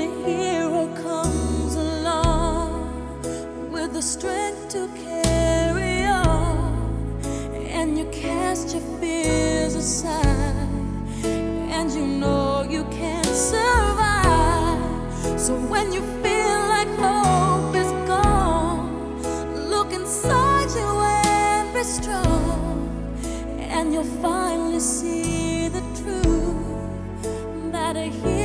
a hero comes along with the strength to carry on, and you cast your fears aside, and you know you can survive. So when you feel like hope is gone, look inside you and be strong, and you'll finally see the truth that a hero